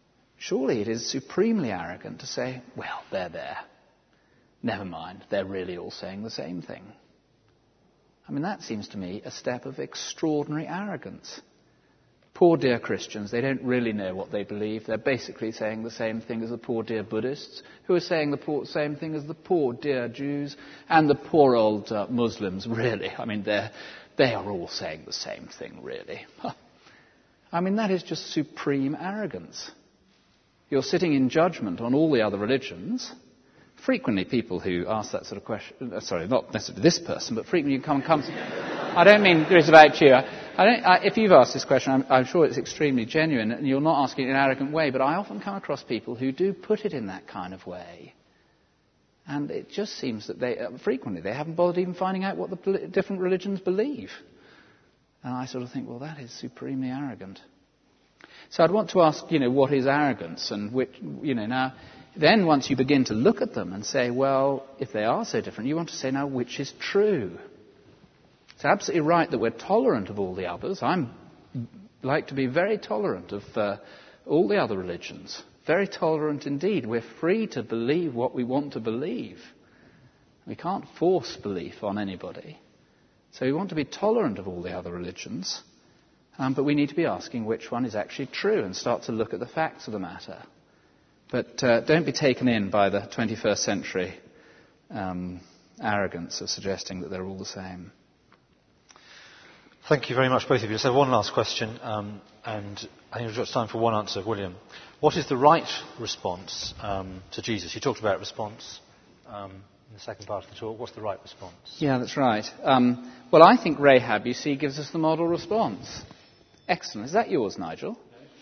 surely it is supremely arrogant to say, well, they're there. Never mind, they're really all saying the same thing. I mean, that seems to me a step of extraordinary arrogance. Poor dear Christians, they don't really know what they believe. They're basically saying the same thing as the poor dear Buddhists, who are saying the poor, same thing as the poor dear Jews and the poor old uh, Muslims, really. I mean, they're, they are all saying the same thing, really. I mean, that is just supreme arrogance. You're sitting in judgment on all the other religions. Frequently people who ask that sort of question, sorry, not necessarily this person, but frequently you come and come. I don't mean it's about you. I don't, I, if you've asked this question, I'm, I'm sure it's extremely genuine, and you're not asking it in an arrogant way, but I often come across people who do put it in that kind of way. And it just seems that they, uh, frequently, they haven't bothered even finding out what the different religions believe. And I sort of think, well, that is supremely arrogant. So I'd want to ask, you know, what is arrogance? And which, you know, now, then once you begin to look at them and say, well, if they are so different, you want to say, now, which is true? It's absolutely right that we're tolerant of all the others. I'm like to be very tolerant of uh, all the other religions. Very tolerant indeed. We're free to believe what we want to believe. We can't force belief on anybody. So we want to be tolerant of all the other religions. Um, but we need to be asking which one is actually true and start to look at the facts of the matter. But uh, don't be taken in by the twenty-first century um, arrogance of suggesting that they're all the same. Thank you very much, both of you. So one last question, um, and I think we've got time for one answer. William, what is the right response um, to Jesus? You talked about response um, in the second part of the talk. What's the right response? Yeah, that's right. Um, well, I think Rahab, you see, gives us the model response. Excellent. Is that yours, Nigel?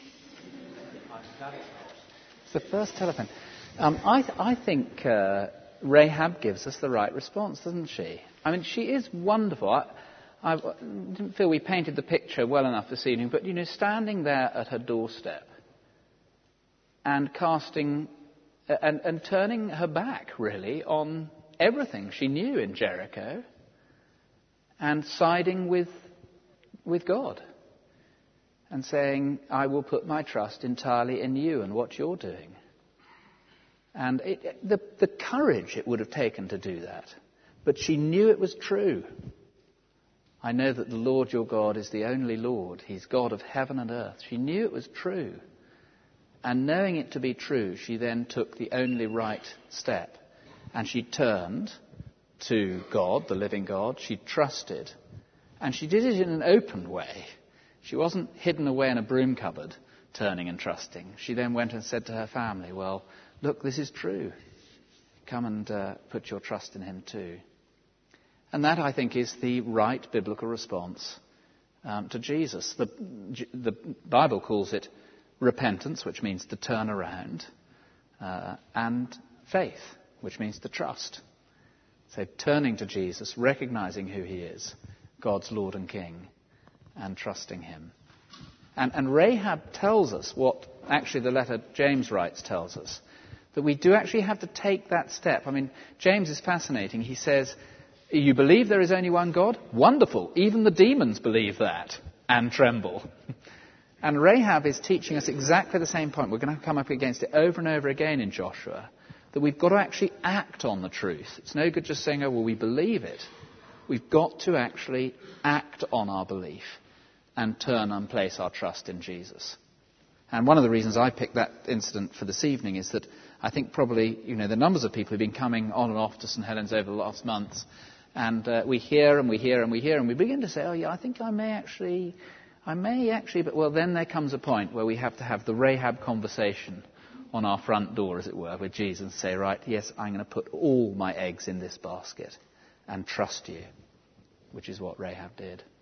It's the first telephone. Um, I, th- I think uh, Rahab gives us the right response, doesn't she? I mean, she is wonderful. I, I didn't feel we painted the picture well enough this evening, but, you know, standing there at her doorstep and casting uh, and, and turning her back, really, on everything she knew in Jericho and siding with, with God and saying, I will put my trust entirely in you and what you're doing. And it, the, the courage it would have taken to do that. But she knew it was true. I know that the Lord your God is the only Lord. He's God of heaven and earth. She knew it was true. And knowing it to be true, she then took the only right step. And she turned to God, the living God. She trusted. And she did it in an open way. She wasn't hidden away in a broom cupboard, turning and trusting. She then went and said to her family, well, look, this is true. Come and uh, put your trust in him too. And that, I think, is the right biblical response um, to Jesus. The, the Bible calls it repentance, which means to turn around, uh, and faith, which means to trust. So turning to Jesus, recognizing who he is, God's Lord and King, and trusting him. And, and Rahab tells us what actually the letter James writes tells us, that we do actually have to take that step. I mean, James is fascinating. He says, you believe there is only one God? Wonderful. Even the demons believe that and tremble. And Rahab is teaching us exactly the same point. We're going to come up against it over and over again in Joshua, that we've got to actually act on the truth. It's no good just saying, oh, well, we believe it. We've got to actually act on our belief and turn and place our trust in Jesus. And one of the reasons I picked that incident for this evening is that I think probably, you know, the numbers of people who've been coming on and off to St Helens over the last months, and uh, we hear and we hear and we hear and we begin to say, oh, yeah, I think I may actually, I may actually, but well, then there comes a point where we have to have the Rahab conversation on our front door, as it were, with Jesus and say, right, yes, I'm going to put all my eggs in this basket and trust you, which is what Rahab did.